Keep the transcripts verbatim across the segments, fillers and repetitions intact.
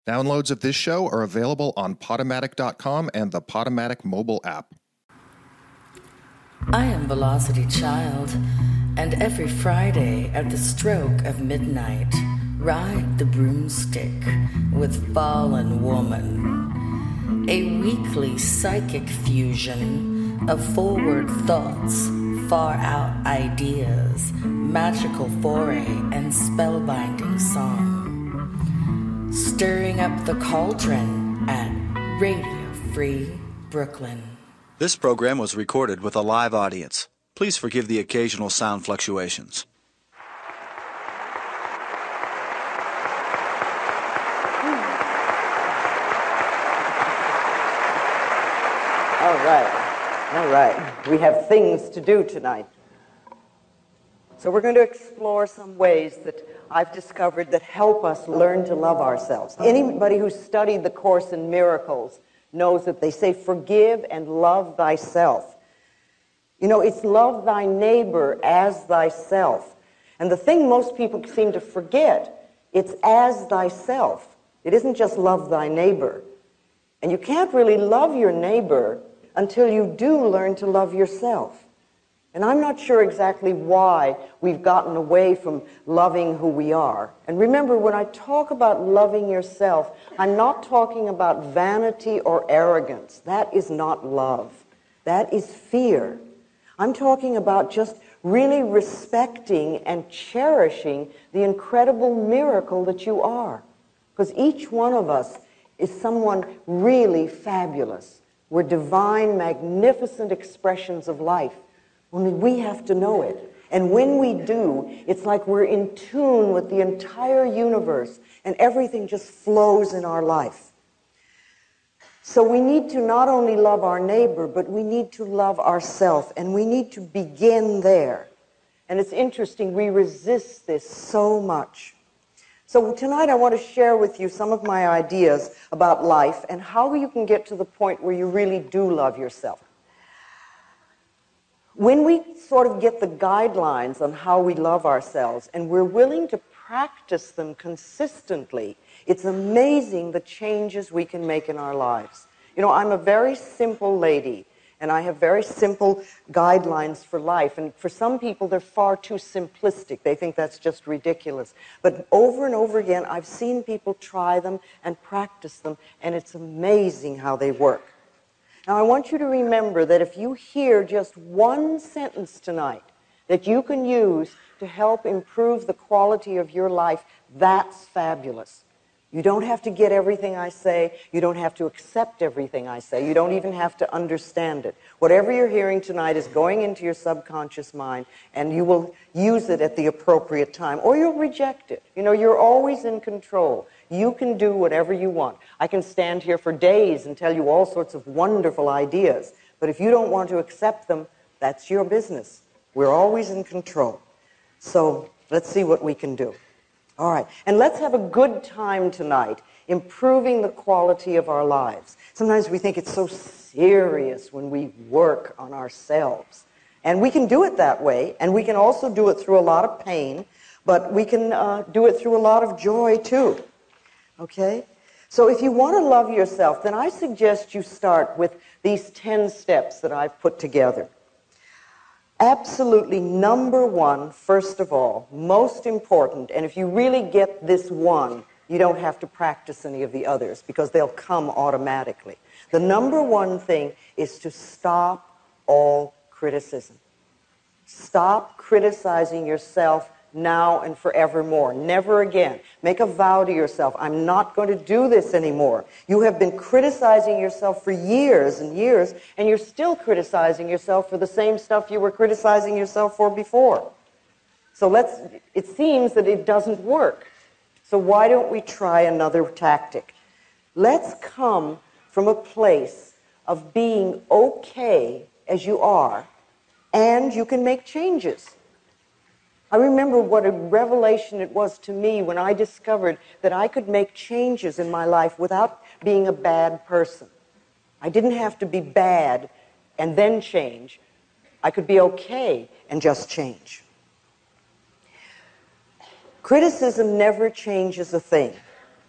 Downloads of this show are available on Podomatic dot com and the Podomatic mobile app. I am Velocity Child, and every Friday at the stroke of midnight, ride the broomstick with Fallen Woman. A weekly psychic fusion of forward thoughts, far-out ideas, magical foray, and spellbinding song. Stirring up the cauldron at Radio Free Brooklyn. This program was recorded with a live audience. Please forgive the occasional sound fluctuations. All right, all right. We have things to do tonight. So we're going to explore some ways that I've discovered that help us learn to love ourselves. Anybody who's studied the Course in Miracles knows that they say, forgive and love thyself. You know, it's love thy neighbor as thyself. And the thing most people seem to forget, it's as thyself. It isn't just love thy neighbor. And you can't really love your neighbor until you do learn to love yourself. And I'm not sure exactly why we've gotten away from loving who we are. And remember, when I talk about loving yourself, I'm not talking about vanity or arrogance. That is not love. That is fear. I'm talking about just really respecting and cherishing the incredible miracle that you are. Because each one of us is someone really fabulous. We're divine, magnificent expressions of life. Only we have to know it. And when we do, it's like we're in tune with the entire universe, and everything just flows in our life. So we need to not only love our neighbor, but we need to love ourselves, and we need to begin there. And it's interesting, we resist this so much. So tonight I want to share with you some of my ideas about life and how you can get to the point where you really do love yourself. When we sort of get the guidelines on how we love ourselves and we're willing to practice them consistently, it's amazing the changes we can make in our lives. You know, I'm a very simple lady, and I have very simple guidelines for life. And for some people, they're far too simplistic. They think that's just ridiculous. But over and over again, I've seen people try them and practice them, and it's amazing how they work. Now, I want you to remember that if you hear just one sentence tonight that you can use to help improve the quality of your life, that's fabulous. You don't have to get everything I say. You don't have to accept everything I say. You don't even have to understand it. Whatever you're hearing tonight is going into your subconscious mind, and you will use it at the appropriate time, or you'll reject it. You know, you're always in control. You can do whatever you want. I can stand here for days and tell you all sorts of wonderful ideas, but if you don't want to accept them, that's your business. We're always in control. So let's see what we can do. All right, and let's have a good time tonight improving the quality of our lives. Sometimes we think it's so serious when we work on ourselves. And we can do it that way, and we can also do it through a lot of pain, but we can uh, do it through a lot of joy too. Okay? So if you want to love yourself, then I suggest you start with these ten steps that I've put together. Absolutely number one, first of all, most important, and if you really get this one, you don't have to practice any of the others because they'll come automatically. The number one thing is to stop all criticism. Stop criticizing yourself now and forevermore. Never again. Make a vow to yourself, I'm not going to do this anymore. You have been criticizing yourself for years and years, and you're still criticizing yourself for the same stuff you were criticizing yourself for before. So let's, it seems that it doesn't work. So why don't we try another tactic? Let's come from a place of being okay as you are, and you can make changes. I remember what a revelation it was to me when I discovered that I could make changes in my life without being a bad person. I didn't have to be bad and then change. I could be okay and just change. Criticism never changes a thing.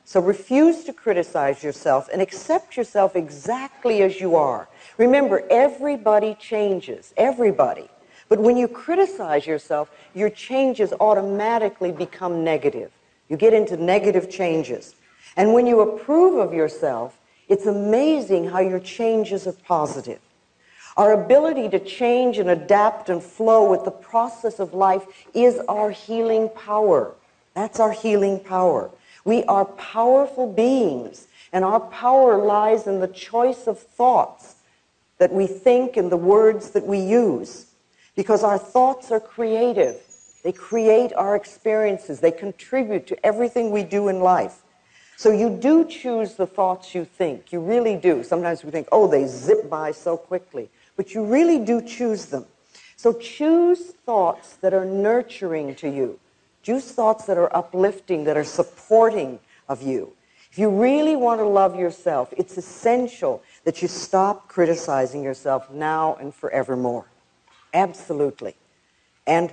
So refuse to criticize yourself and accept yourself exactly as you are. Remember, everybody changes, everybody. But when you criticize yourself, your changes automatically become negative. You get into negative changes. And when you approve of yourself, it's amazing how your changes are positive. Our ability to change and adapt and flow with the process of life is our healing power. That's our healing power. We are powerful beings, and our power lies in the choice of thoughts that we think and the words that we use. Because our thoughts are creative. They create our experiences. They contribute to everything we do in life. So you do choose the thoughts you think. You really do. Sometimes we think, oh, they zip by so quickly. But you really do choose them. So choose thoughts that are nurturing to you. Choose thoughts that are uplifting, that are supporting of you. If you really want to love yourself, it's essential that you stop criticizing yourself now and forevermore. Absolutely. And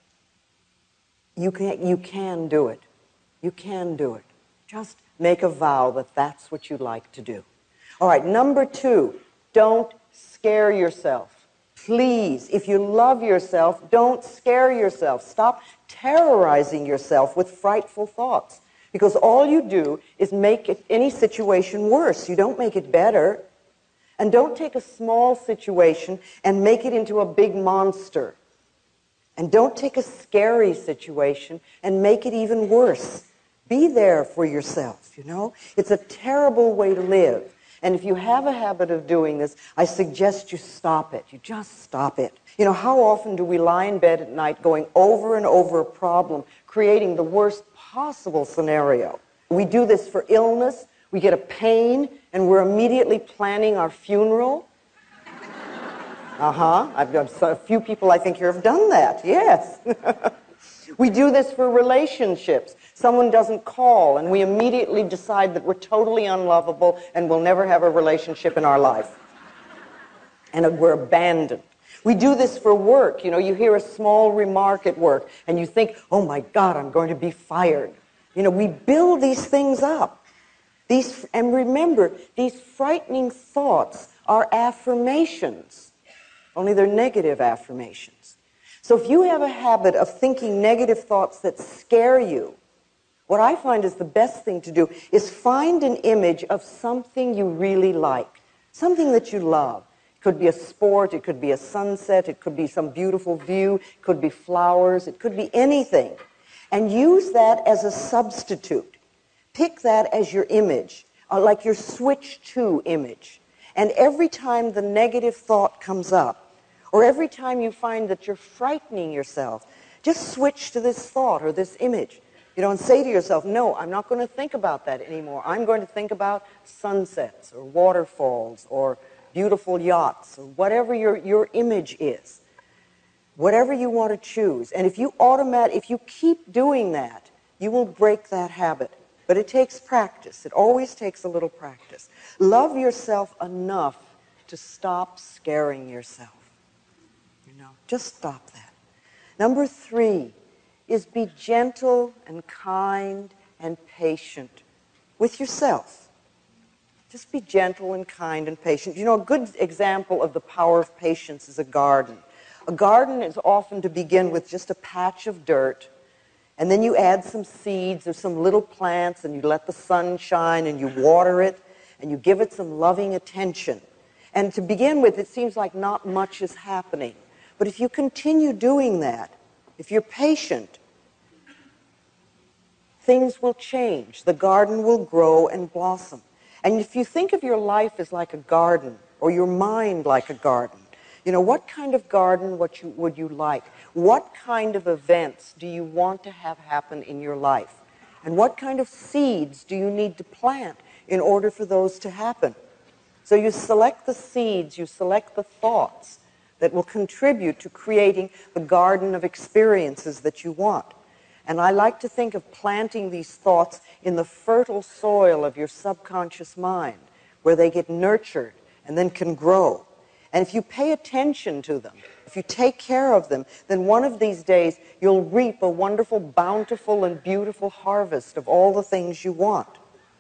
you can, you can do it. You can do it. Just make a vow that that's what you'd like to do. All right, number two, don't scare yourself. Please, if you love yourself, don't scare yourself. Stop terrorizing yourself with frightful thoughts, because all you do is make it, any situation worse. You don't make it better. And don't take a small situation and make it into a big monster. And don't take a scary situation and make it even worse. Be there for yourself, you know? It's a terrible way to live. And if you have a habit of doing this, I suggest you stop it. You just stop it. You know, how often do we lie in bed at night going over and over a problem, creating the worst possible scenario? We do this for illness. We get a pain, and we're immediately planning our funeral. Uh-huh. I've got a few people I think here have done that, yes. We do this for relationships. Someone doesn't call, and we immediately decide that we're totally unlovable and we'll never have a relationship in our life. And we're abandoned. We do this for work. You know, you hear a small remark at work, and you think, oh my God, I'm going to be fired. You know, we build these things up. These, and remember, these frightening thoughts are affirmations, only they're negative affirmations. So if you have a habit of thinking negative thoughts that scare you, what I find is the best thing to do is find an image of something you really like, something that you love. It could be a sport, it could be a sunset, it could be some beautiful view, it could be flowers, it could be anything. And use that as a substitute. Pick that as your image, or like your switch to image. And every time the negative thought comes up, or every time you find that you're frightening yourself, just switch to this thought or this image. You know, and say to yourself, no, I'm not going to think about that anymore. I'm going to think about sunsets or waterfalls or beautiful yachts or whatever your, your image is. Whatever you want to choose. And if you automat, if you keep doing that, you will break that habit. But it takes practice. It always takes a little practice. Love yourself enough to stop scaring yourself. You know, just stop that. Number three is be gentle and kind and patient with yourself. Just be gentle and kind and patient. You know, a good example of the power of patience is a garden. A garden is often to begin with just a patch of dirt, and then you add some seeds or some little plants, and you let the sun shine, and you water it, and you give it some loving attention. And to begin with, it seems like not much is happening. But if you continue doing that, if you're patient, things will change. The garden will grow and blossom. And if you think of your life as like a garden, or your mind like a garden, you know, what kind of garden what you, would you like? What kind of events do you want to have happen in your life? And what kind of seeds do you need to plant in order for those to happen? So you select the seeds, you select the thoughts that will contribute to creating the garden of experiences that you want. And I like to think of planting these thoughts in the fertile soil of your subconscious mind, where they get nurtured and then can grow. And if you pay attention to them, if you take care of them, then one of these days you'll reap a wonderful, bountiful, and beautiful harvest of all the things you want.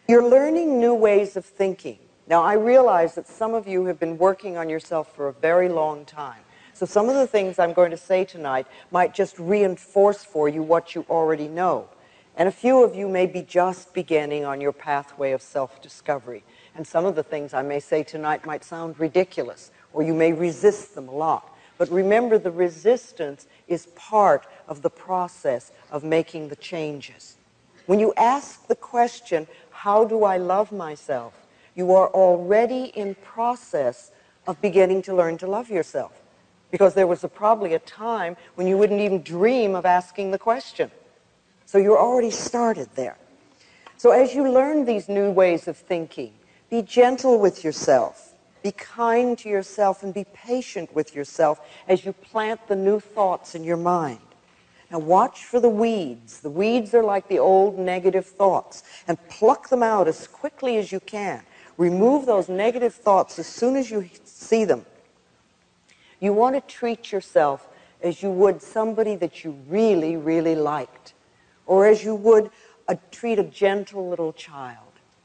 You're learning new ways of thinking. Now, I realize that some of you have been working on yourself for a very long time. So some of the things I'm going to say tonight might just reinforce for you what you already know. And a few of you may be just beginning on your pathway of self-discovery. And some of the things I may say tonight might sound ridiculous, or you may resist them a lot. But remember, the resistance is part of the process of making the changes. When you ask the question, how do I love myself? You are already in process of beginning to learn to love yourself. Because there was a, probably a time when you wouldn't even dream of asking the question. So you're already started there. So as you learn these new ways of thinking, be gentle with yourself. Be kind to yourself and be patient with yourself as you plant the new thoughts in your mind. Now watch for the weeds. The weeds are like the old negative thoughts. And pluck them out as quickly as you can. Remove those negative thoughts as soon as you see them. You want to treat yourself as you would somebody that you really, really liked. Or as you would a, treat a gentle little child.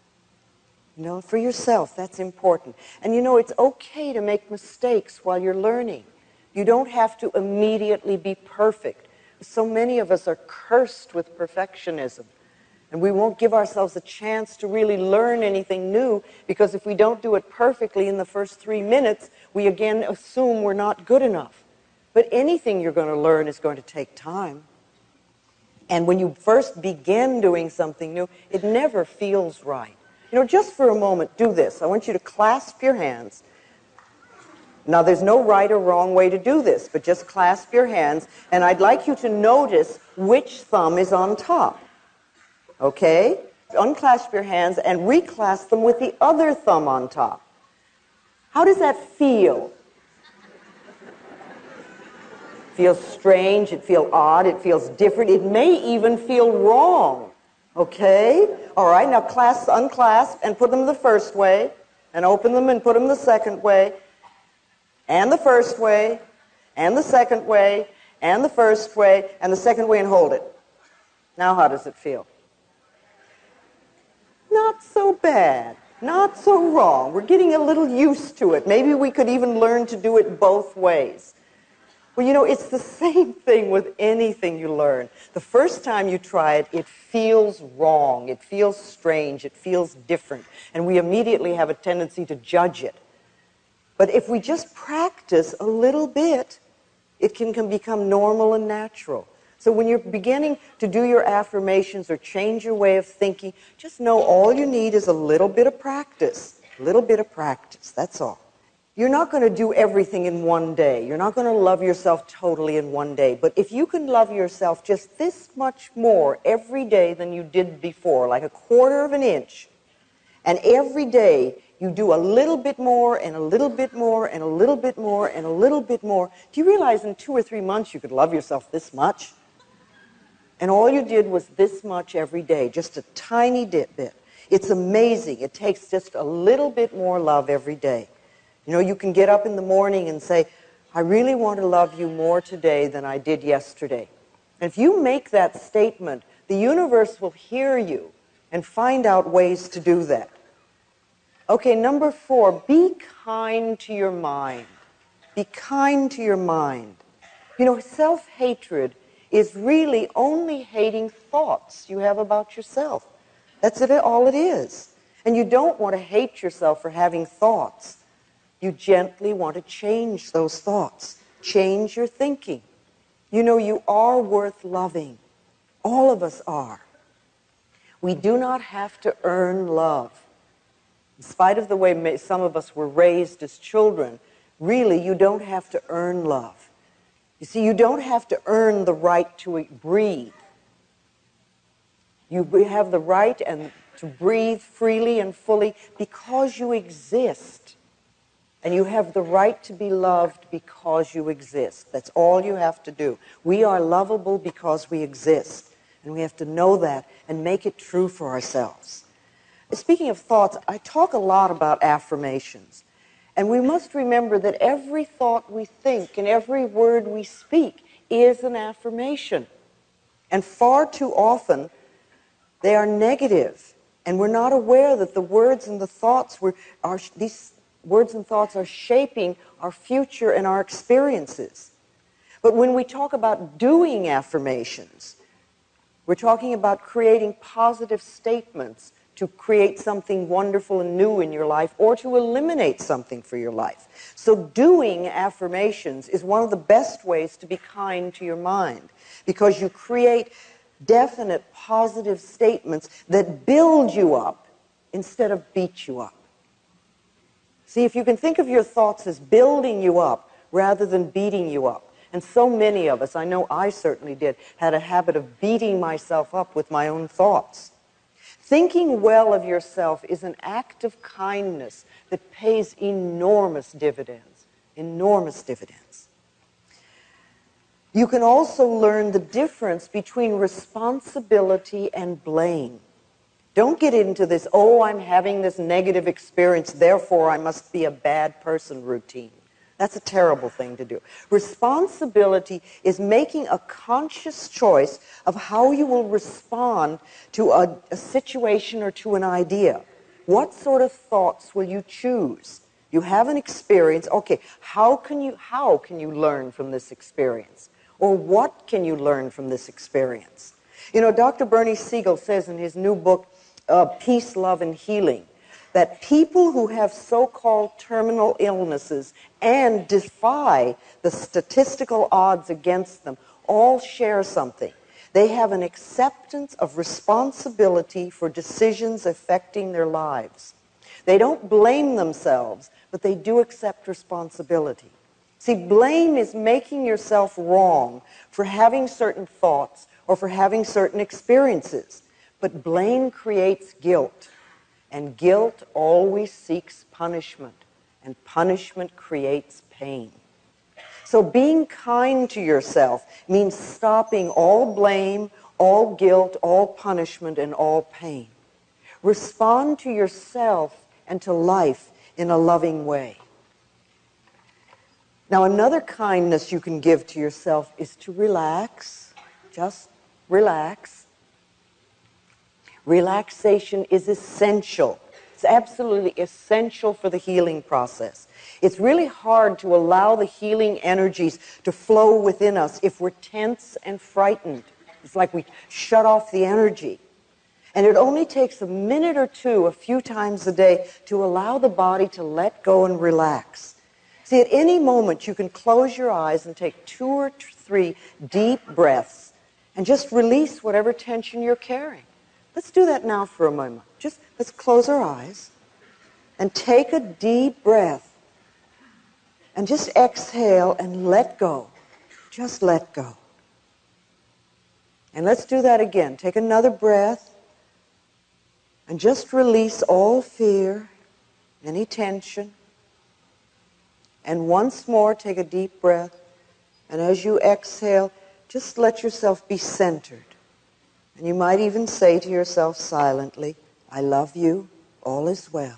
You know, for yourself, that's important. And you know, it's okay to make mistakes while you're learning. You don't have to immediately be perfect. So many of us are cursed with perfectionism. And we won't give ourselves a chance to really learn anything new, because if we don't do it perfectly in the first three minutes, we again assume we're not good enough. But anything you're going to learn is going to take time. And when you first begin doing something new, it never feels right. You know, just for a moment, do this. I want you to clasp your hands. Now, there's no right or wrong way to do this, but just clasp your hands, and I'd like you to notice which thumb is on top. Okay? Unclasp your hands and reclasp them with the other thumb on top. How does that feel? Feels strange, it feels odd, it feels different, it may even feel wrong. Okay? All right, now clasp, unclasp, and put them the first way, and open them and put them the second way, and the first way, and the second way, and the first way, and the second way, and hold it. Now how does it feel? Not so bad. Not so wrong. We're getting a little used to it. Maybe we could even learn to do it both ways. Well, you know, it's the same thing with anything you learn. The first time you try it, it feels wrong. It feels strange. It feels different. And we immediately have a tendency to judge it. But if we just practice a little bit, it can, can become normal and natural. So when you're beginning to do your affirmations or change your way of thinking, just know all you need is a little bit of practice. A little bit of practice, that's all. You're not going to do everything in one day. You're not going to love yourself totally in one day. But if you can love yourself just this much more every day than you did before, like a quarter of an inch, and every day you do a little bit more and a little bit more and a little bit more and a little bit more, do you realize in two or three months you could love yourself this much? And all you did was this much every day, just a tiny bit. It's amazing. It takes just a little bit more love every day. You know, you can get up in the morning and say, I really want to love you more today than I did yesterday. And if you make that statement, the universe will hear you and find out ways to do that. Okay, number four, be kind to your mind. Be kind to your mind. You know, self-hatred is really only hating thoughts you have about yourself. That's it, all it is. And you don't want to hate yourself for having thoughts. You gently want to change those thoughts. Change your thinking. You know, you are worth loving. All of us are. We do not have to earn love. In spite of the way some of us were raised as children, really, you don't have to earn love. You see, you don't have to earn the right to breathe. You have the right and to breathe freely and fully because you exist. And you have the right to be loved because you exist. That's all you have to do. We are lovable because we exist. And we have to know that and make it true for ourselves. Speaking of thoughts, I talk a lot about affirmations. And we must remember that every thought we think and every word we speak is an affirmation. And far too often, they are negative. And we're not aware that the words and the thoughts were, are, these words and thoughts are shaping our future and our experiences. But when we talk about doing affirmations, we're talking about creating positive statements to create something wonderful and new in your life or to eliminate something for your life. So doing affirmations is one of the best ways to be kind to your mind, because you create definite positive statements that build you up instead of beat you up. See, if you can think of your thoughts as building you up rather than beating you up, and so many of us, I know I certainly did, had a habit of beating myself up with my own thoughts. Thinking well of yourself is an act of kindness that pays enormous dividends, enormous dividends. You can also learn the difference between responsibility and blame. Don't get into this, oh, I'm having this negative experience, therefore I must be a bad person routine. That's a terrible thing to do. Responsibility is making a conscious choice of how you will respond to a, a situation or to an idea. What sort of thoughts will you choose? You have an experience. Okay, how can you, how can you learn from this experience? Or what can you learn from this experience? You know, Doctor Bernie Siegel says in his new book, uh, Peace, Love, and Healing, that people who have so-called terminal illnesses and defy the statistical odds against them all share something. They have an acceptance of responsibility for decisions affecting their lives. They don't blame themselves, but they do accept responsibility. See, blame is making yourself wrong for having certain thoughts or for having certain experiences. But blame creates guilt. And guilt always seeks punishment, and punishment creates pain. So being kind to yourself means stopping all blame, all guilt, all punishment, and all pain. Respond to yourself and to life in a loving way. Now, another kindness you can give to yourself is to relax. Just relax. Relaxation is essential. It's absolutely essential for the healing process. It's really hard to allow the healing energies to flow within us if we're tense and frightened. It's like we shut off the energy. And it only takes a minute or two, a few times a day, to allow the body to let go and relax. See, at any moment you can close your eyes and take two or three deep breaths and just release whatever tension you're carrying. Let's do that now for a moment. Just let's close our eyes and take a deep breath and just exhale and let go. Just let go. And let's do that again. Take another breath and just release all fear, any tension. And once more, take a deep breath. And as you exhale, just let yourself be centered. And you might even say to yourself silently, I love you, all is well.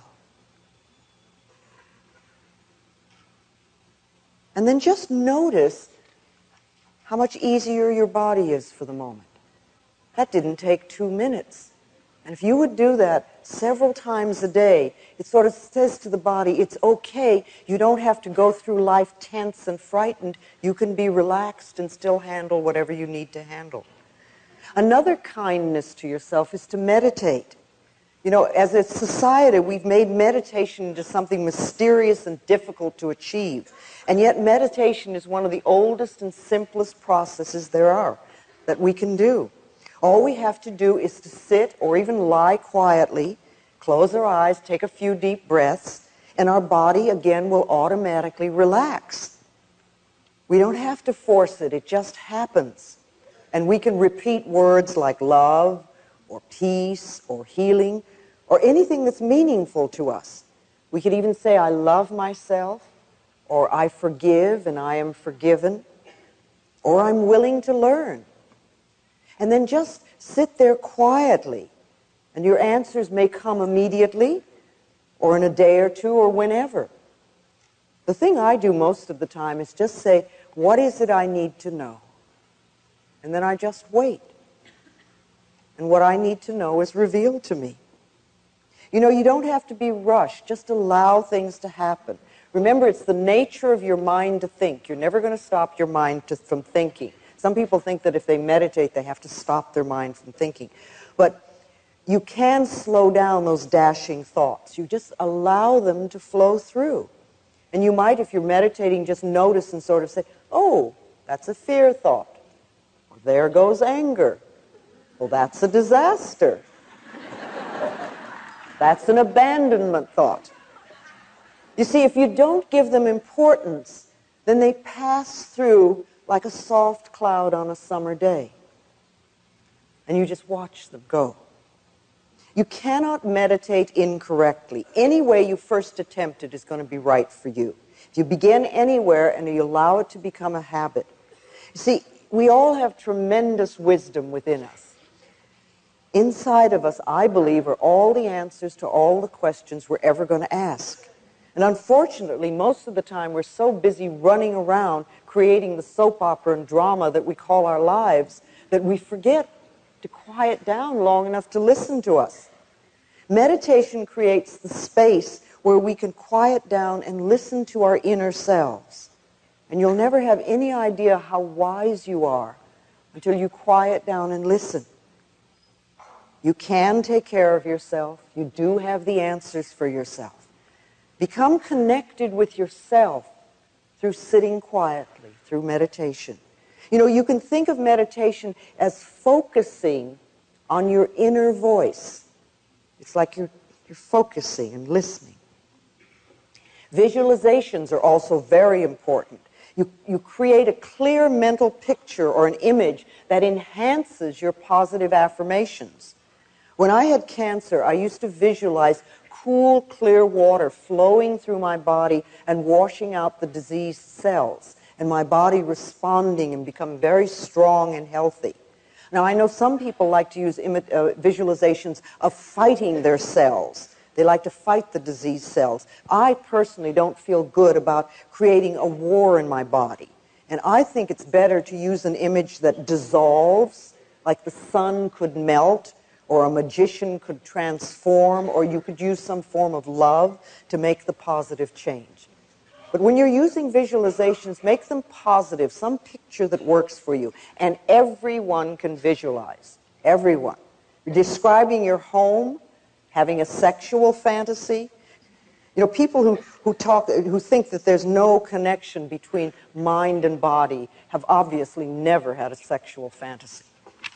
And then just notice how much easier your body is for the moment. That didn't take two minutes. And if you would do that several times a day, it sort of says to the body, it's okay, you don't have to go through life tense and frightened. You can be relaxed and still handle whatever you need to handle. Another kindness to yourself is to meditate. You know, as a society, we've made meditation into something mysterious and difficult to achieve. And yet meditation is one of the oldest and simplest processes there are that we can do. All we have to do is to sit or even lie quietly, close our eyes, take a few deep breaths, and our body again will automatically relax. We don't have to force it, it just happens. And we can repeat words like love, or peace, or healing, or anything that's meaningful to us. We could even say, I love myself, or I forgive and I am forgiven, or I'm willing to learn. And then just sit there quietly, and your answers may come immediately, or in a day or two, or whenever. The thing I do most of the time is just say, what is it I need to know? And then I just wait. And what I need to know is revealed to me. You know, you don't have to be rushed. Just allow things to happen. Remember, it's the nature of your mind to think. You're never going to stop your mind to, from thinking. Some people think that if they meditate, they have to stop their mind from thinking. But you can slow down those dashing thoughts. You just allow them to flow through. And you might, if you're meditating, just notice and sort of say, oh, that's a fear thought. Or there goes anger. Well, that's a disaster. That's an abandonment thought. You see, if you don't give them importance, then they pass through like a soft cloud on a summer day. And you just watch them go. You cannot meditate incorrectly. Any way you first attempt it is going to be right for you. If you begin anywhere and you allow it to become a habit. You see, we all have tremendous wisdom within us. Inside of us, I believe, are all the answers to all the questions we're ever going to ask. And unfortunately, most of the time, we're so busy running around creating the soap opera and drama that we call our lives that we forget to quiet down long enough to listen to us. Meditation creates the space where we can quiet down and listen to our inner selves. And you'll never have any idea how wise you are until you quiet down and listen. You can take care of yourself. You do have the answers for yourself. Become connected with yourself through sitting quietly, through meditation. You know, you can think of meditation as focusing on your inner voice. It's like you're, you're focusing and listening. Visualizations are also very important. You, you create a clear mental picture or an image that enhances your positive affirmations. When I had cancer, I used to visualize cool, clear water flowing through my body and washing out the diseased cells, and my body responding and become very strong and healthy. Now, I know some people like to use imi- uh, visualizations of fighting their cells. They like to fight the diseased cells. I personally don't feel good about creating a war in my body. And I think it's better to use an image that dissolves, like the sun could melt, or a magician could transform, or you could use some form of love to make the positive change. But when you're using visualizations, make them positive, some picture that works for you. And everyone can visualize. Everyone. You're describing your home, having a sexual fantasy. You know, people who, who talk, who think that there's no connection between mind and body have obviously never had a sexual fantasy.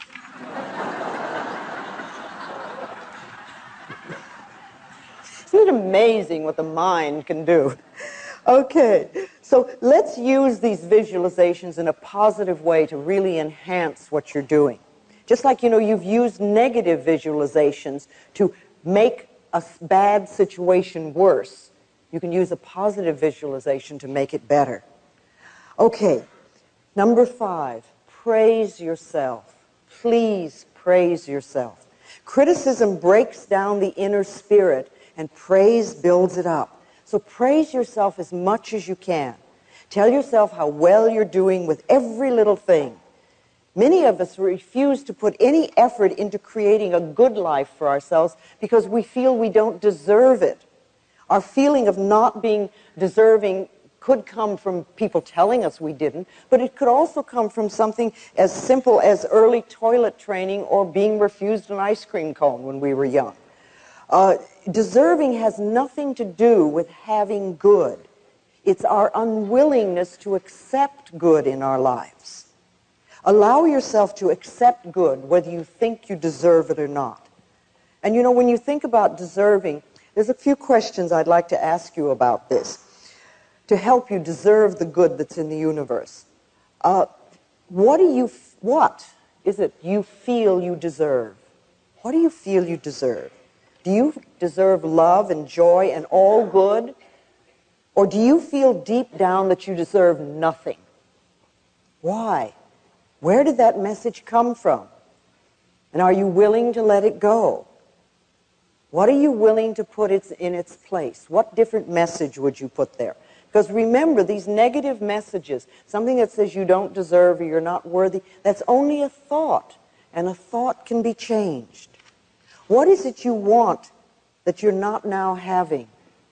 Isn't it amazing what the mind can do? Okay, so let's use these visualizations in a positive way to really enhance what you're doing. Just like, you know, you've used negative visualizations to make a bad situation worse, you can use a positive visualization to make it better. Okay, number five, praise yourself. Please praise yourself. Criticism breaks down the inner spirit, and praise builds it up. So praise yourself as much as you can. Tell yourself how well you're doing with every little thing. Many of us refuse to put any effort into creating a good life for ourselves because we feel we don't deserve it. Our feeling of not being deserving could come from people telling us we didn't, but it could also come from something as simple as early toilet training or being refused an ice cream cone when we were young. Uh, deserving has nothing to do with having good. It's our unwillingness to accept good in our lives. Allow yourself to accept good, whether you think you deserve it or not. And you know, when you think about deserving, there's a few questions I'd like to ask you about this to help you deserve the good that's in the universe. Uh, what do you, what is it you feel you deserve? What do you feel you deserve? Do you deserve love and joy and all good? Or do you feel deep down that you deserve nothing? Why? Where did that message come from? And are you willing to let it go? What are you willing to put in its place? What different message would you put there? Because remember, these negative messages, something that says you don't deserve or you're not worthy, that's only a thought, and a thought can be changed. What is it you want that you're not now having?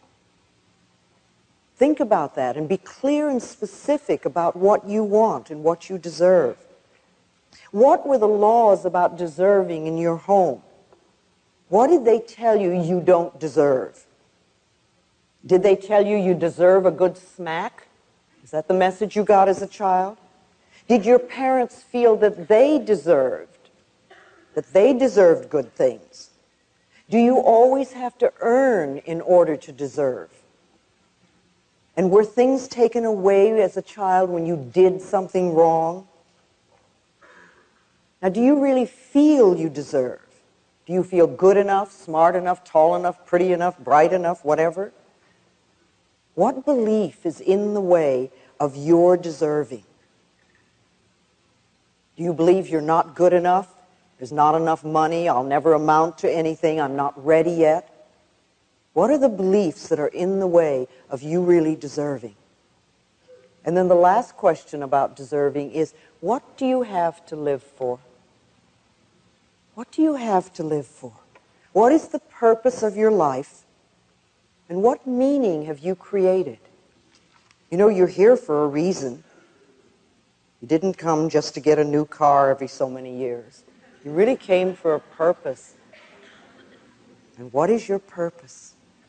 Think about that and be clear and specific about what you want and what you deserve. What were the laws about deserving in your home? What did they tell you you don't deserve? Did they tell you you deserve a good smack? Is that the message you got as a child? Did your parents feel that they deserved, that they deserved good things? Do you always have to earn in order to deserve? And were things taken away as a child when you did something wrong? Now, do you really feel you deserve? Do you feel good enough, smart enough, tall enough, pretty enough, bright enough, whatever? What belief is in the way of your deserving? Do you believe you're not good enough? There's not enough money, I'll never amount to anything, I'm not ready yet? What are the beliefs that are in the way of you really deserving? And then the last question about deserving is, what do you have to live for? What do you have to live for? What is the purpose of your life? And what meaning have you created? You know, you're here for a reason. You didn't come just to get a new car every so many years. You really came for a purpose. And what is your purpose?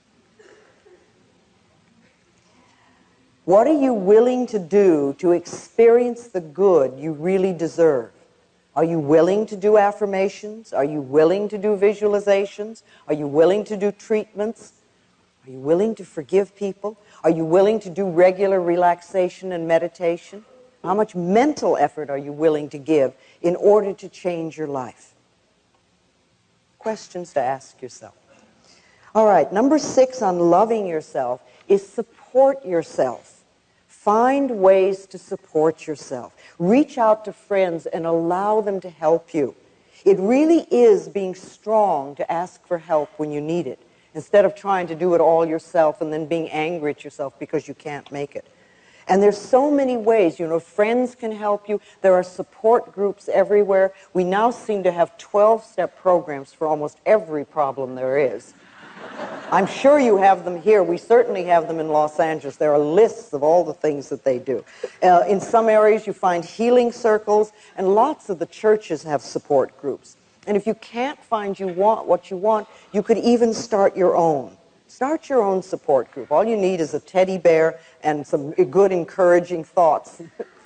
What are you willing to do to experience the good you really deserve? Are you willing to do affirmations? Are you willing to do visualizations? Are you willing to do treatments? Are you willing to forgive people? Are you willing to do regular relaxation and meditation? How much mental effort are you willing to give in order to change your life? Questions to ask yourself. All right, number six on loving yourself is support yourself. Find ways to support yourself. Reach out to friends and allow them to help you. It really is being strong to ask for help when you need it, instead of trying to do it all yourself and then being angry at yourself because you can't make it. And there's so many ways. You know, friends can help you. There are support groups everywhere. We now seem to have twelve-step programs for almost every problem there is. I'm sure you have them here. We certainly have them in Los Angeles. There are lists of all the things that they do. Uh, in some areas, you find healing circles, and lots of the churches have support groups. And if you can't find you want what you want, you could even start your own. Start your own support group. All you need is a teddy bear and some good, encouraging thoughts.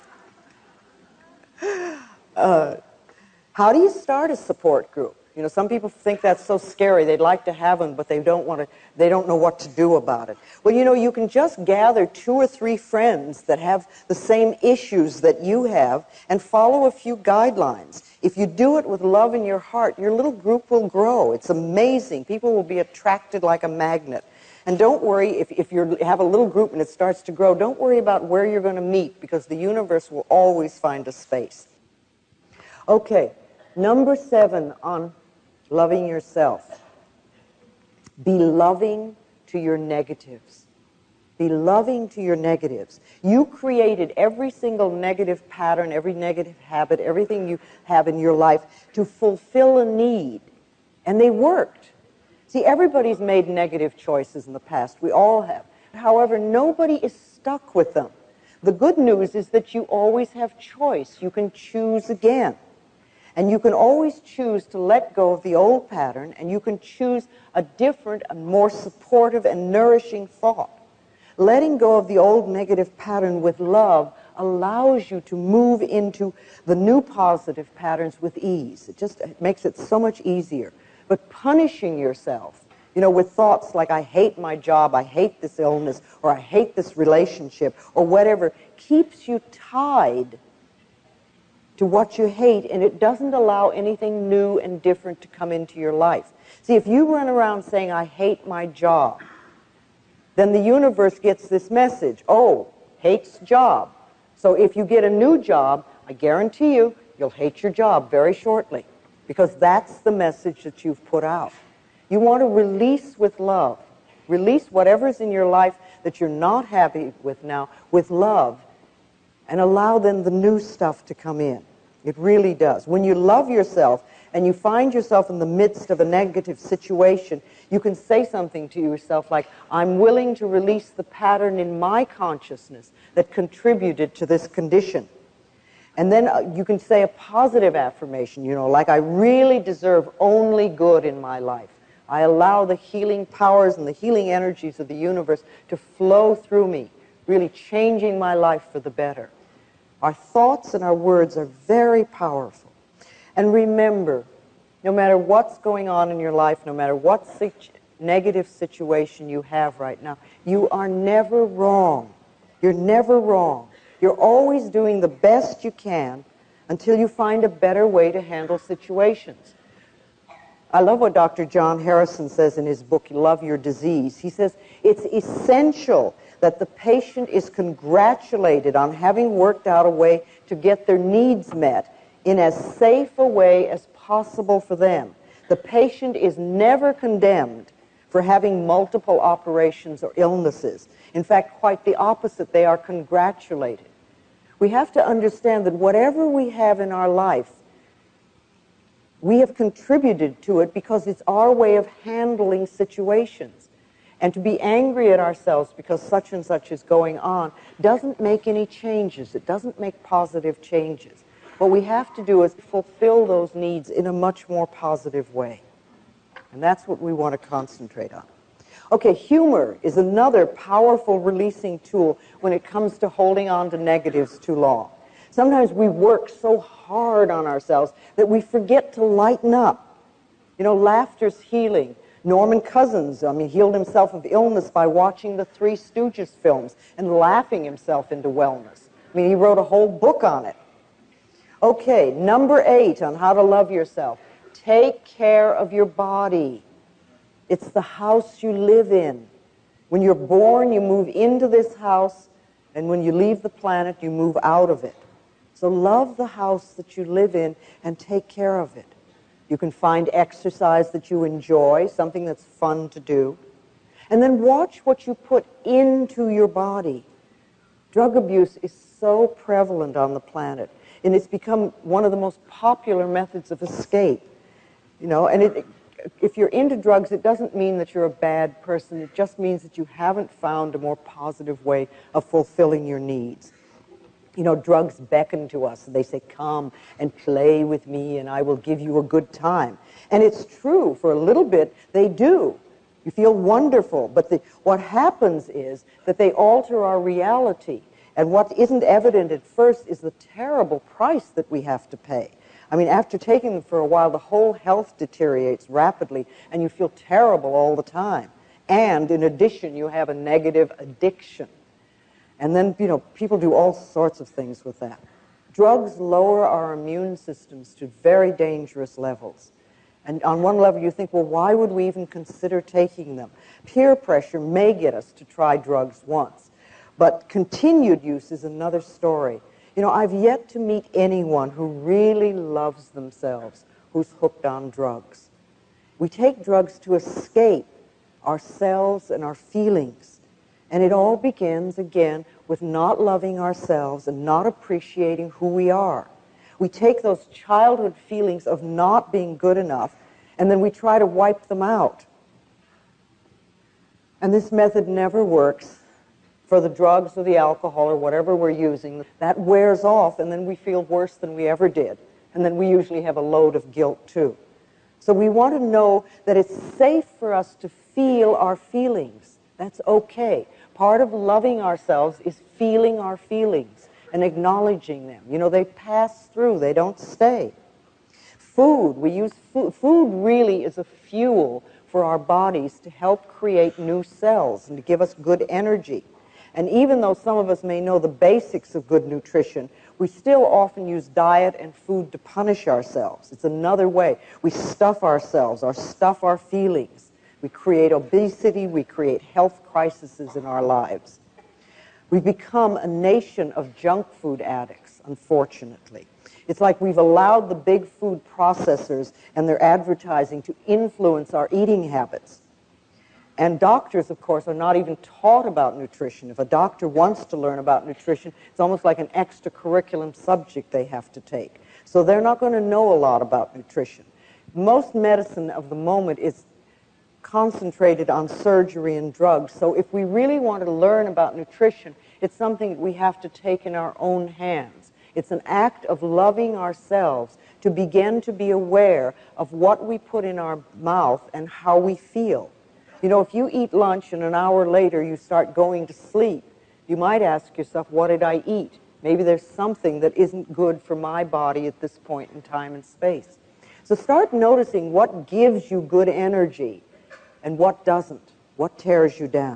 uh, how do you start a support group? You know, some people think that's so scary. They'd like to have them, but they don't want to, they don't know what to do about it. Well, you know, you can just gather two or three friends that have the same issues that you have and follow a few guidelines. If you do it with love in your heart, your little group will grow. It's amazing. People will be attracted like a magnet. And don't worry, if, if you have a little group and it starts to grow, don't worry about where you're going to meet, because the universe will always find a space. Okay, number seven on loving yourself. Be loving to your negatives. Be loving to your negatives. You created every single negative pattern, every negative habit, everything you have in your life to fulfill a need. And they worked. See, everybody's made negative choices in the past. We all have. However, nobody is stuck with them. The good news is that you always have choice. You can choose again. And you can always choose to let go of the old pattern, and you can choose a different and more supportive and nourishing thought. Letting go of the old negative pattern with love allows you to move into the new positive patterns with ease. It just it makes it so much easier. But punishing yourself, you know, with thoughts like, I hate my job, I hate this illness, or I hate this relationship, or whatever, keeps you tied to what you hate, and it doesn't allow anything new and different to come into your life. See, if you run around saying, I hate my job, then the universe gets this message, oh, hates job. So if you get a new job, I guarantee you, you'll hate your job very shortly, because that's the message that you've put out. You want to release with love. Release whatever's in your life that you're not happy with now with love, and allow then the new stuff to come in. It really does. When you love yourself and you find yourself in the midst of a negative situation, you can say something to yourself like, I'm willing to release the pattern in my consciousness that contributed to this condition. And then uh, you can say a positive affirmation, you know, like, I really deserve only good in my life. I allow the healing powers and the healing energies of the universe to flow through me, really changing my life for the better. Our thoughts and our words are very powerful. And remember, no matter what's going on in your life, no matter what situ- negative situation you have right now, you are never wrong. You're never wrong. You're always doing the best you can until you find a better way to handle situations. I love what Doctor John Harrison says in his book, Love Your Disease. He says, it's essential that the patient is congratulated on having worked out a way to get their needs met in as safe a way as possible for them. The patient is never condemned for having multiple operations or illnesses. In fact, quite the opposite. They are congratulated. We have to understand that whatever we have in our life, we have contributed to it because it's our way of handling situations. And to be angry at ourselves because such and such is going on doesn't make any changes. It doesn't make positive changes. What we have to do is fulfill those needs in a much more positive way. And that's what we want to concentrate on. Okay, humor is another powerful releasing tool when it comes to holding on to negatives too long. Sometimes we work so hard on ourselves that we forget to lighten up. You know, laughter's healing. Norman Cousins, I mean, healed himself of illness by watching the Three Stooges films and laughing himself into wellness. I mean, he wrote a whole book on it. Okay, number eight on how to love yourself. Take care of your body. It's the house you live in. When you're born, you move into this house, and when you leave the planet, you move out of it. So love the house that you live in and take care of it. You can find exercise that you enjoy, something that's fun to do. And then watch what you put into your body. Drug abuse is so prevalent on the planet, and it's become one of the most popular methods of escape. You know, and it, if you're into drugs, it doesn't mean that you're a bad person. It just means that you haven't found a more positive way of fulfilling your needs. You know, drugs beckon to us. They say, come and play with me and I will give you a good time. And it's true. For a little bit, they do. You feel wonderful. But the, what happens is that they alter our reality. And what isn't evident at first is the terrible price that we have to pay. I mean, after taking them for a while, the whole health deteriorates rapidly, and you feel terrible all the time. And in addition, you have a negative addiction. And then, you know, people do all sorts of things with that. Drugs lower our immune systems to very dangerous levels. And on one level, you think, well, why would we even consider taking them? Peer pressure may get us to try drugs once, but continued use is another story. You know, I've yet to meet anyone who really loves themselves who's hooked on drugs. We take drugs to escape ourselves and our feelings. And it all begins, again, with not loving ourselves and not appreciating who we are. We take those childhood feelings of not being good enough, and then we try to wipe them out. And this method never works. For the drugs or the alcohol or whatever we're using, that wears off, and then we feel worse than we ever did. And then we usually have a load of guilt, too. So we want to know that it's safe for us to feel our feelings. That's okay. Part of loving ourselves is feeling our feelings and acknowledging them. You know, they pass through. They don't stay. Food. We use food. Food really is a fuel for our bodies to help create new cells and to give us good energy. And even though some of us may know the basics of good nutrition, we still often use diet and food to punish ourselves. It's another way. We stuff ourselves or stuff our feelings. We create obesity. We create health crises in our lives. We've become a nation of junk food addicts, unfortunately. It's like we've allowed the big food processors and their advertising to influence our eating habits. And doctors, of course, are not even taught about nutrition. If a doctor wants to learn about nutrition, it's almost like an extracurriculum subject they have to take. So they're not going to know a lot about nutrition. Most medicine of the moment is concentrated on surgery and drugs. So if we really want to learn about nutrition, it's something that we have to take in our own hands. It's an act of loving ourselves to begin to be aware of what we put in our mouth and how we feel. You know, if you eat lunch and an hour later you start going to sleep, you might ask yourself, what did I eat? Maybe there's something that isn't good for my body at this point in time and space. So start noticing what gives you good energy and what doesn't, what tears you down.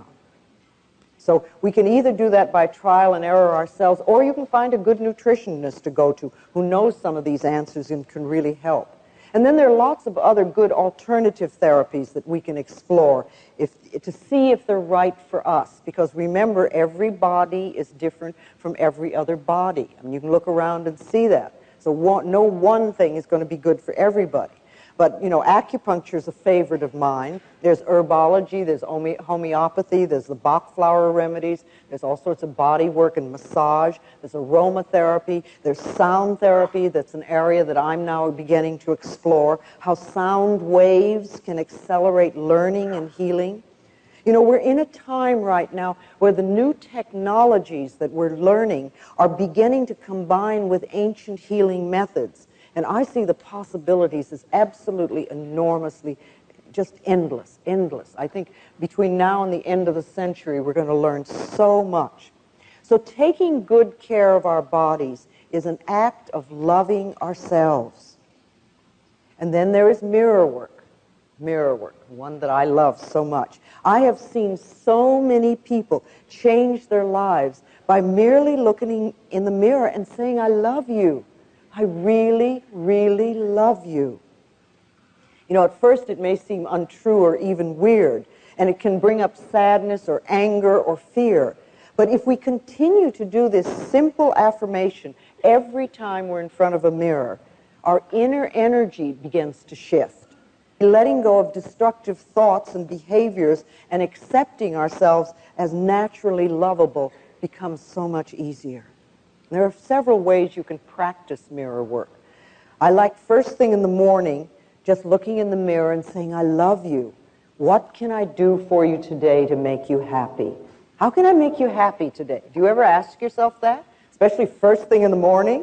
So we can either do that by trial and error ourselves, or you can find a good nutritionist to go to who knows some of these answers and can really help. And then there are lots of other good alternative therapies that we can explore if, to see if they're right for us. Because remember, every body is different from every other body. I mean, you can look around and see that. So one, no one thing is going to be good for everybody. But, you know, acupuncture is a favorite of mine. There's herbology, there's homeopathy, there's the Bach flower remedies, there's all sorts of body work and massage, there's aromatherapy, there's sound therapy. That's an area that I'm now beginning to explore, how sound waves can accelerate learning and healing. You know, we're in a time right now where the new technologies that we're learning are beginning to combine with ancient healing methods. And I see the possibilities as absolutely enormously, just endless, endless. I think between now and the end of the century, we're going to learn so much. So taking good care of our bodies is an act of loving ourselves. And then there is mirror work. Mirror work, one that I love so much. I have seen so many people change their lives by merely looking in the mirror and saying, I love you. I really, really love you. You know, at first it may seem untrue or even weird, and it can bring up sadness or anger or fear. But if we continue to do this simple affirmation every time we're in front of a mirror, our inner energy begins to shift. Letting go of destructive thoughts and behaviors and accepting ourselves as naturally lovable becomes so much easier. There are several ways you can practice mirror work. I like first thing in the morning, just looking in the mirror and saying, I love you. What can I do for you today to make you happy? How can I make you happy today? Do you ever ask yourself that? Especially first thing in the morning?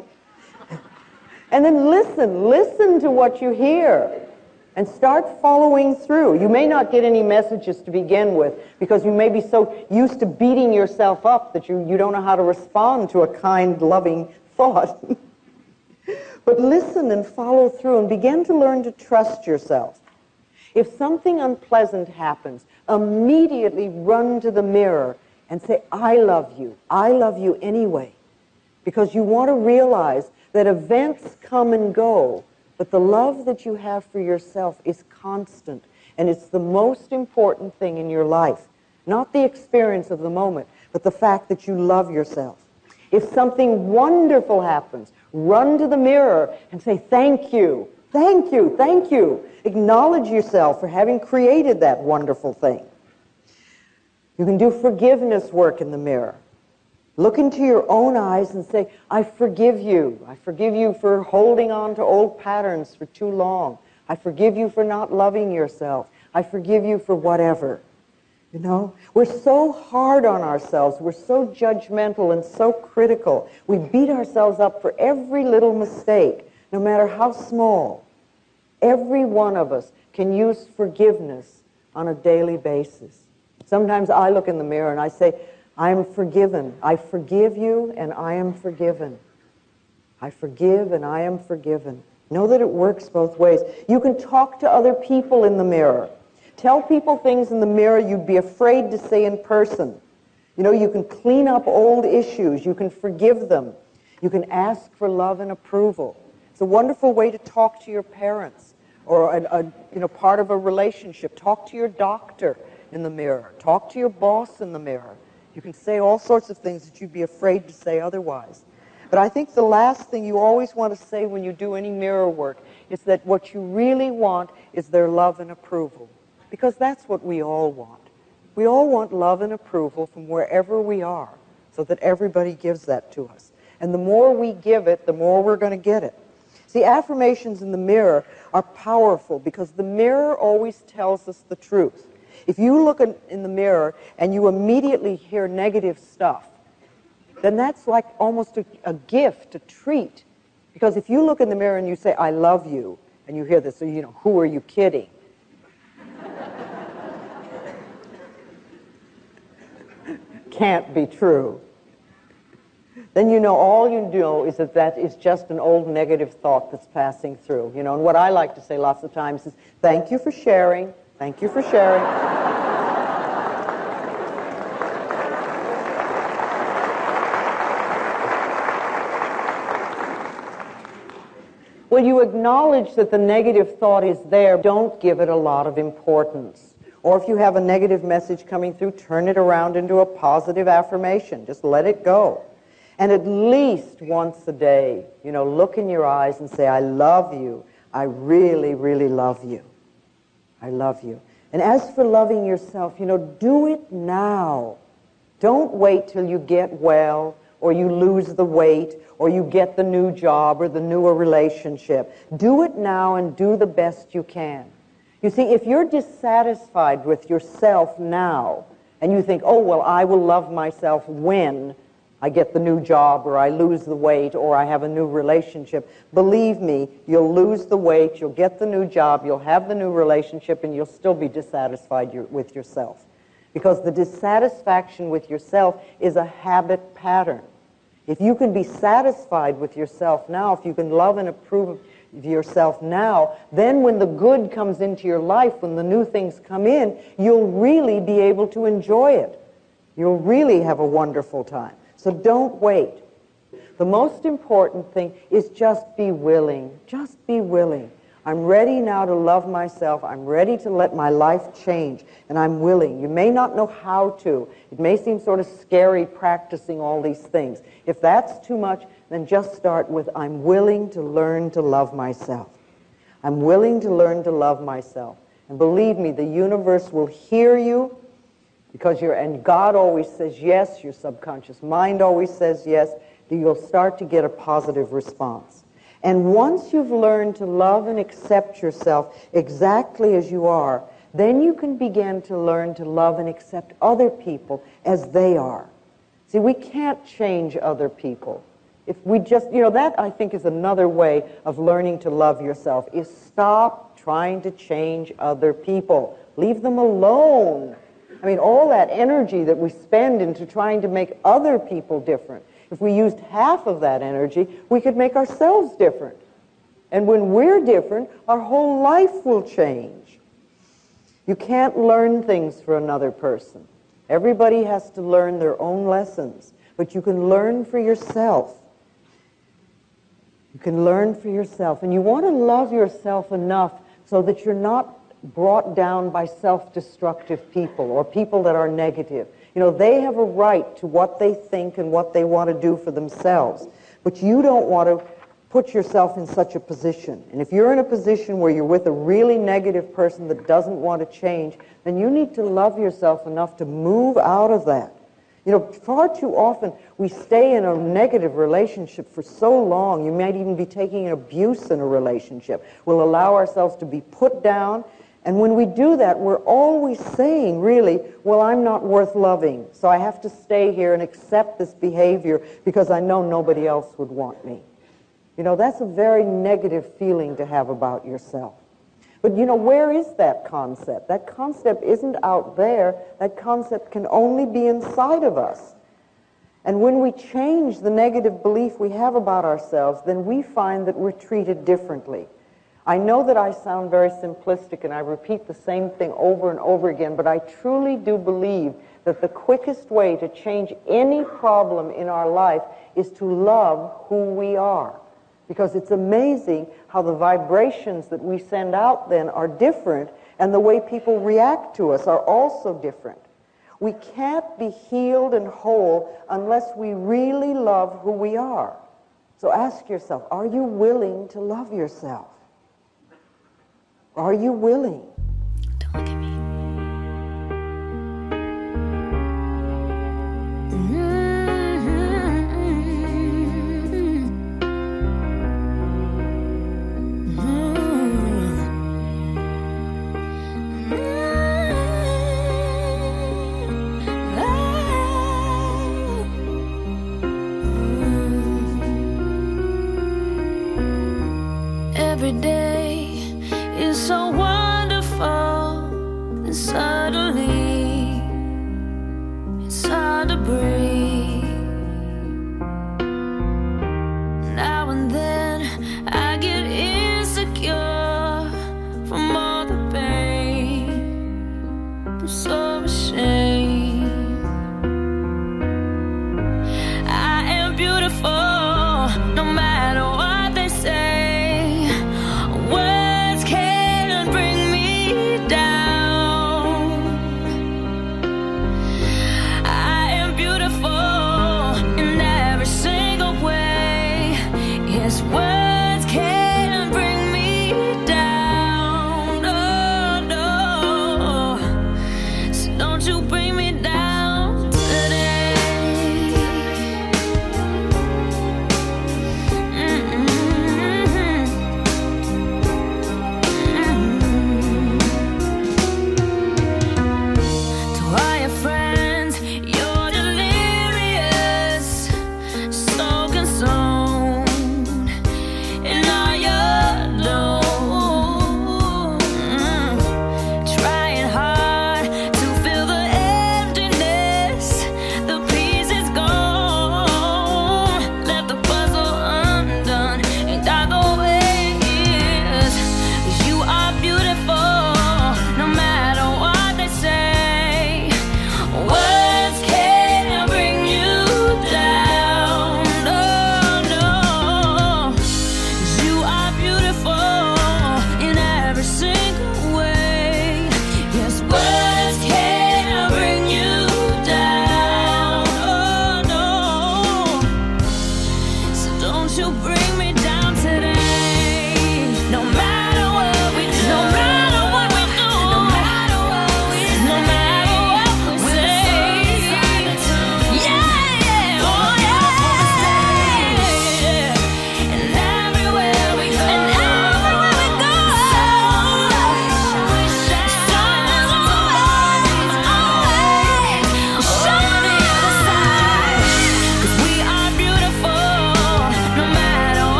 And then listen, listen to what you hear. And start following through. You may not get any messages to begin with because you may be so used to beating yourself up that you, you don't know how to respond to a kind, loving thought. But listen and follow through and begin to learn to trust yourself. If something unpleasant happens, immediately run to the mirror and say, I love you. I love you anyway. Because you want to realize that events come and go, but the love that you have for yourself is constant, and it's the most important thing in your life. Not the experience of the moment, but the fact that you love yourself. If something wonderful happens, run to the mirror and say, thank you, thank you, thank you. Acknowledge yourself for having created that wonderful thing. You can do forgiveness work in the mirror. Look into your own eyes and say, I forgive you. I forgive you for holding on to old patterns for too long. I forgive you for not loving yourself. I forgive you for whatever. You know, we're so hard on ourselves. We're so judgmental and so critical. We beat ourselves up for every little mistake, no matter how small. Every one of us can use forgiveness on a daily basis. Sometimes I look in the mirror and I say, I am forgiven. I forgive you and I am forgiven. I forgive and I am forgiven. Know that it works both ways. You can talk to other people in the mirror. Tell people things in the mirror you'd be afraid to say in person. You know, you can clean up old issues. You can forgive them. You can ask for love and approval. It's a wonderful way to talk to your parents or a, a you know, part of a relationship. Talk to your doctor in the mirror. Talk to your boss in the mirror. You can say all sorts of things that you'd be afraid to say otherwise. But I think the last thing you always want to say when you do any mirror work is that what you really want is their love and approval. Because that's what we all want. We all want love and approval from wherever we are, so that everybody gives that to us. And the more we give it, the more we're going to get it. See, affirmations in the mirror are powerful because the mirror always tells us the truth. If you look in, in the mirror and you immediately hear negative stuff, then that's like almost a, a gift, a treat. Because if you look in the mirror and you say, I love you, and you hear this, so you know, who are you kidding? Can't be true. Then you know all you know is that that is just an old negative thought that's passing through. You know, and what I like to say lots of times is, thank you for sharing, thank you for sharing. When you acknowledge that the negative thought is there, don't give it a lot of importance. Or if you have a negative message coming through, turn it around into a positive affirmation. Just let it go. And at least once a day, you know, look in your eyes and say, I love you. I really, really love you. I love you. And as for loving yourself, you know, do it now. Don't wait till you get well, or you lose the weight, or you get the new job or the newer relationship. Do it now and do the best you can. You see, if you're dissatisfied with yourself now, and you think, oh, well, I will love myself when I get the new job, or I lose the weight, or I have a new relationship, believe me, you'll lose the weight, you'll get the new job, you'll have the new relationship, and you'll still be dissatisfied your, with yourself. Because the dissatisfaction with yourself is a habit pattern. If you can be satisfied with yourself now, if you can love and approve of yourself now, then when the good comes into your life, when the new things come in, you'll really be able to enjoy it. You'll really have a wonderful time. So don't wait. The most important thing is just be willing. Just be willing. I'm ready now to love myself. I'm ready to let my life change, and I'm willing. You may not know how to. It may seem sort of scary practicing all these things. If that's too much, then just start with, I'm willing to learn to love myself. I'm willing to learn to love myself. And believe me, the universe will hear you, because you're, and God always says yes, your subconscious mind always says yes, you'll start to get a positive response. And once you've learned to love and accept yourself exactly as you are, then you can begin to learn to love and accept other people as they are. See, we can't change other people. If we just, you know, that I think is another way of learning to love yourself, is stop trying to change other people. Leave them alone. I mean, all that energy that we spend into trying to make other people different, if we used half of that energy, we could make ourselves different. And when we're different, our whole life will change. You can't learn things for another person. Everybody has to learn their own lessons, but you can learn for yourself. You can learn for yourself. And you want to love yourself enough so that you're not brought down by self-destructive people or people that are negative. You know, they have a right to what they think and what they want to do for themselves. But you don't want to put yourself in such a position. And if you're in a position where you're with a really negative person that doesn't want to change, then you need to love yourself enough to move out of that. You know, far too often we stay in a negative relationship for so long. You might even be taking an abuse in a relationship. We'll allow ourselves to be put down. And when we do that, we're always saying, really, well, I'm not worth loving, so I have to stay here and accept this behavior because I know nobody else would want me. You know, that's a very negative feeling to have about yourself. But, you know, where is that concept? That concept isn't out there. That concept can only be inside of us. And when we change the negative belief we have about ourselves, then we find that we're treated differently. I know that I sound very simplistic and I repeat the same thing over and over again, but I truly do believe that the quickest way to change any problem in our life is to love who we are. Because it's amazing how the vibrations that we send out then are different, and the way people react to us are also different. We can't be healed and whole unless we really love who we are. So ask yourself, are you willing to love yourself? Are you willing? Don't look at me.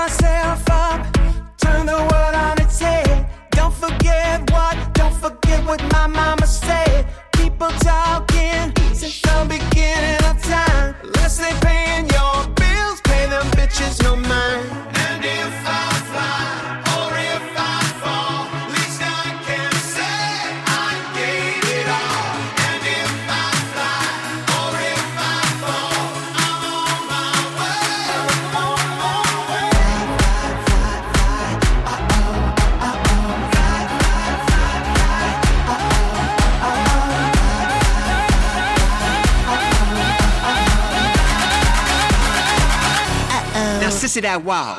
myself up, turn the world on its head. Don't forget what, don't forget what my mama said. People talking since the beginning of time. Unless they paying your bills, pay them bitches no mind. And if I fly, or if I fall, at least I can say I gave it all. And if I fly, or if I fall, I'm on my way. I'm on my way. Fly, fly, fly, uh-oh, uh-oh. Fly, fly, fly, fly, uh-oh, uh-oh. Now, sissy that wow.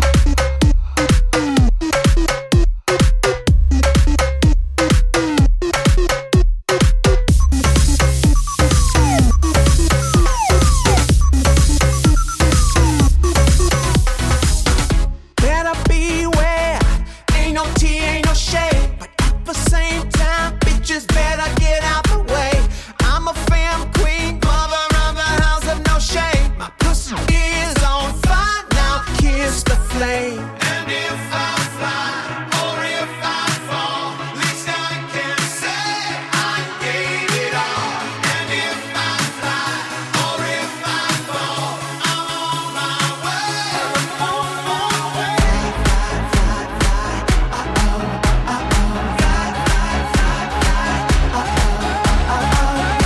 Better beware, ain't no tea, ain't no shade. But at the same time, bitches better get out the way. I'm a fam queen, mother of the house of no shame. My pussy is on fire, now kiss the flame. And if I fly, or if I fall, at least I can say I gave it all. And if I fly, or if I fall, I'm on my way. I'm on my way. Fly, fly, fly, uh-oh, uh-oh. Fly, fly, fly, fly, uh-oh, uh-oh.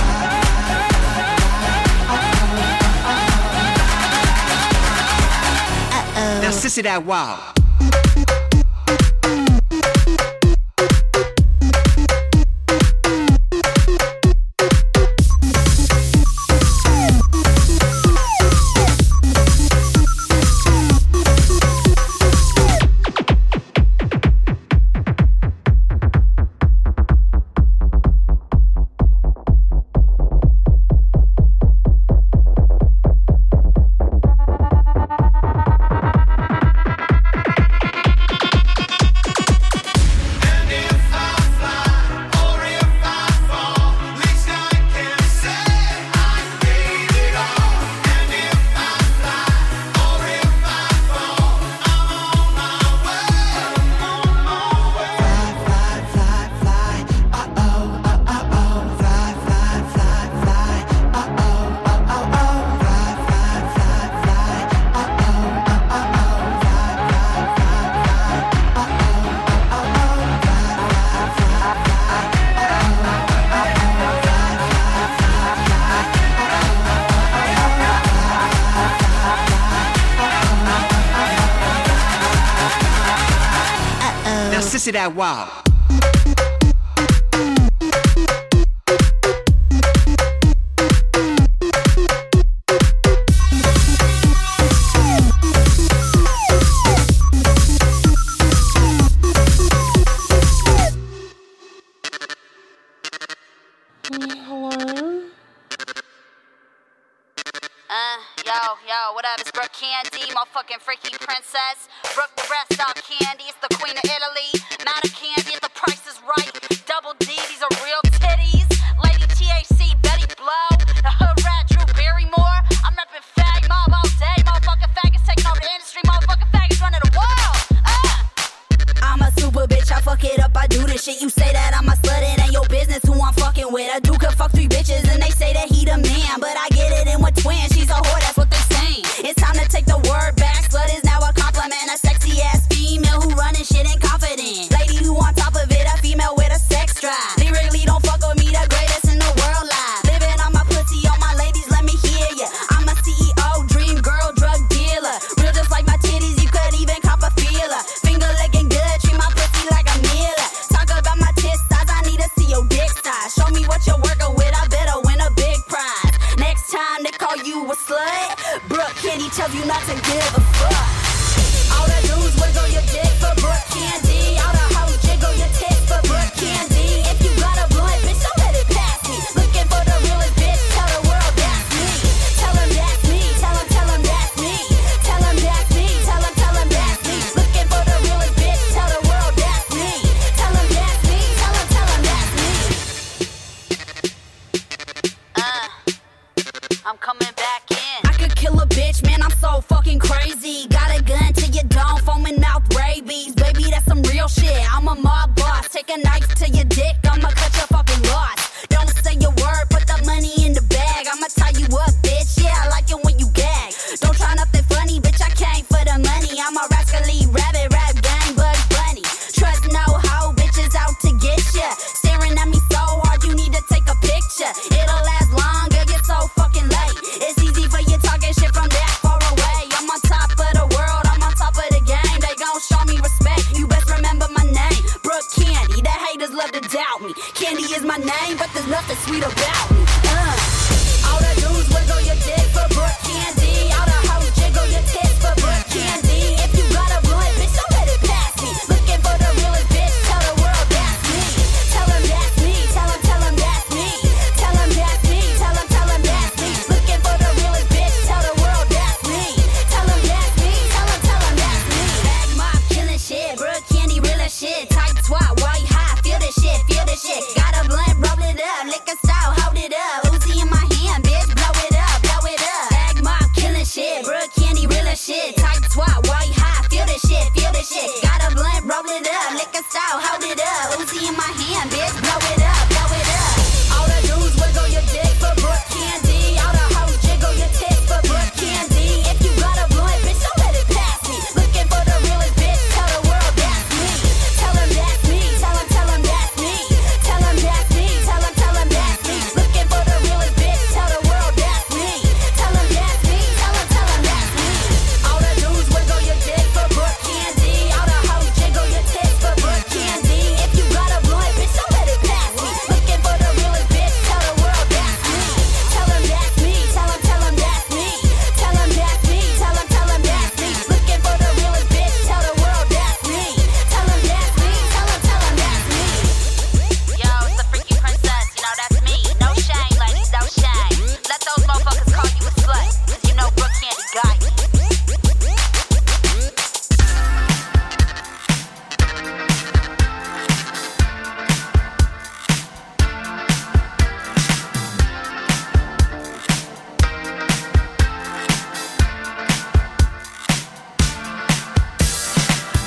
Now, sissy that wow. Sissy that wow. What up, it's Brooke Candy, motherfucking freaky princess. Brooke the rest out Candy, it's the queen of Italy. Not a candy if the price is right. Double D, these are real titties. Lady T H C, Betty Blow. The hood rat, Drew Barrymore. I'm reppin' fag mob all day. Motherfucking faggots taking over the industry. Motherfucking faggots running the world. Uh. I'm a super bitch, I fuck it up, I do this shit. You say that I'm a slut, it ain't your business who I'm fucking with. A dude could fuck three bitches and they say that he the man. But I get it in with twins, she's a whore, that's what they saying. It's time to take the word back, slut is now a compliment. A sexy ass female who running shit and confident. Lady who on top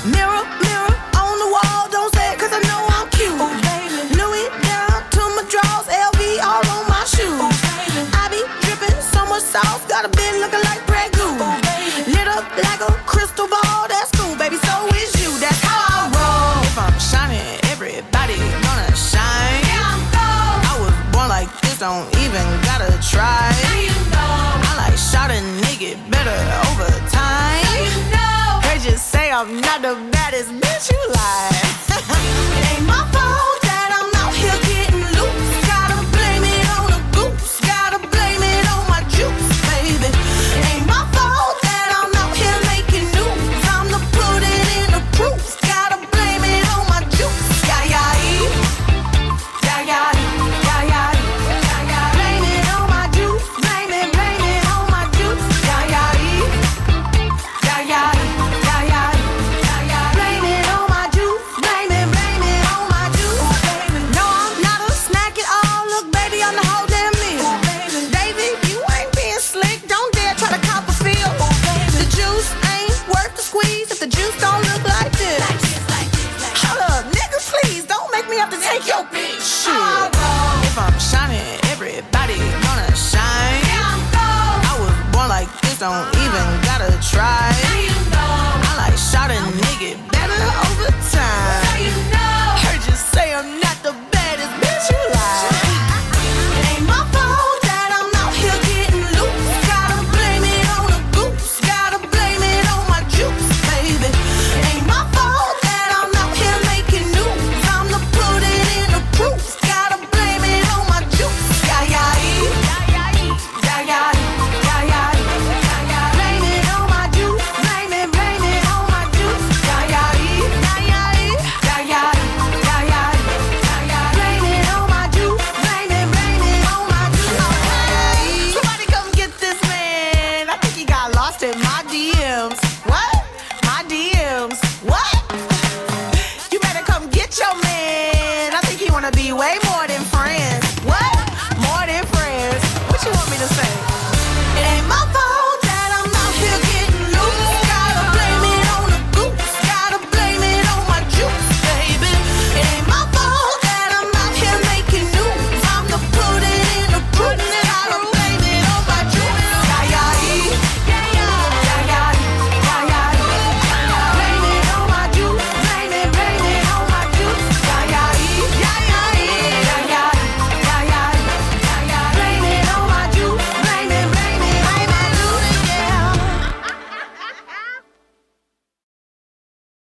Mirror, mirror on the wall, don't say it cause I know I'm cute. Ooh, baby. Louis down to my drawers, L V all on my shoes. Ooh, I be dripping so much sauce, got a bit looking like Grey Goose. Lit up like a crystal ball, that's cool, baby, so is you, that's how I roll. If I'm shining, everybody gonna shine. Yeah, I'm gold. I was born like this, don't even gotta try. Now you know. I like shot a nigga better over time. Now you know. They just say I'm not the baddest bitch, you lie. It ain't my fault that I'm out here getting loose. Gotta blame it on the goose. Gotta blame it on my juice, baby. It ain't my fault that I'm out here making news. Time to put it in the proof. Gotta blame it on my juice. Yeah, yeah, yeah, yeah, yeah, yeah, yeah. Blame it on my juice. Blame it, blame it on my juice. Yeah, yeah, yeah, yeah, yeah, yeah, yeah. Blame it on my juice. Blame it, blame it on my juice. No, I'm not a snack at all. Look, baby, I'm the whole damn meal. David, you ain't being slick. Don't dare try to cop a feel. The juice ain't worth the squeeze if the juice don't look like this. Hold up, nigga, please don't make me have to take your bitch. Shit. If I'm shining, everybody gonna shine. I was born like this, don't